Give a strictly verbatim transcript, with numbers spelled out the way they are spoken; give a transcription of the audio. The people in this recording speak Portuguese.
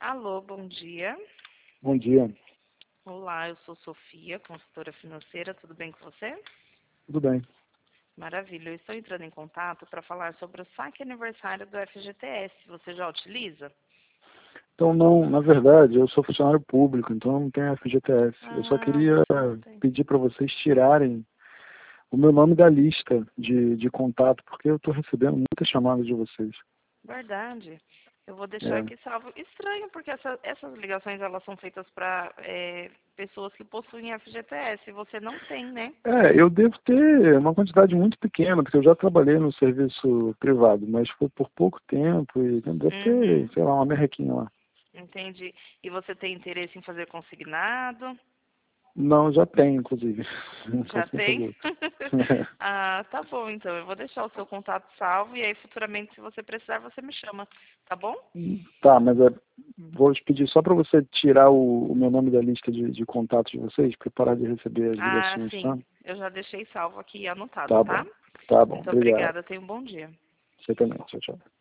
Alô, bom dia. Bom dia, Olá, eu sou Sofia, consultora financeira. Tudo bem com você? tudo bem. Maravilha. Eu estou entrando em contato para falar sobre o saque aniversário do F G T S. Você já utiliza? Então, não, na verdade, eu sou funcionário público, então eu não tenho F G T S. Eu só Ah, queria você não tem. pedir para vocês tirarem o meu nome da lista de, de contato, porque eu estou recebendo muitas chamadas de vocês. Verdade. Eu vou deixar É, aqui salvo. Estranho, porque essa- essas ligações elas são feitas para pessoas que possuem F G T S. E você não tem, né? é, eu devo ter uma quantidade muito pequena, porque eu já trabalhei no serviço privado, mas foi por pouco tempo e deve ter, Uhum. sei lá, uma merrequinha lá. Entendi. E você tem interesse em fazer consignado? Não, já tenho, inclusive. Não Já posso nem tem? fazer. Ah, tá bom, então. Eu vou deixar o seu contato salvo e aí futuramente, se você precisar, você me chama, tá bom? Tá, mas é, vou te pedir só para você tirar o, o meu nome da lista de, de contatos de vocês, para parar de receber as Ah, ligações, tá? sim. Eu já deixei salvo aqui e anotado, Tá tá? bom, tá bom, Muito obrigado. obrigada. Tenha um bom dia. Você também, tchau, tchau.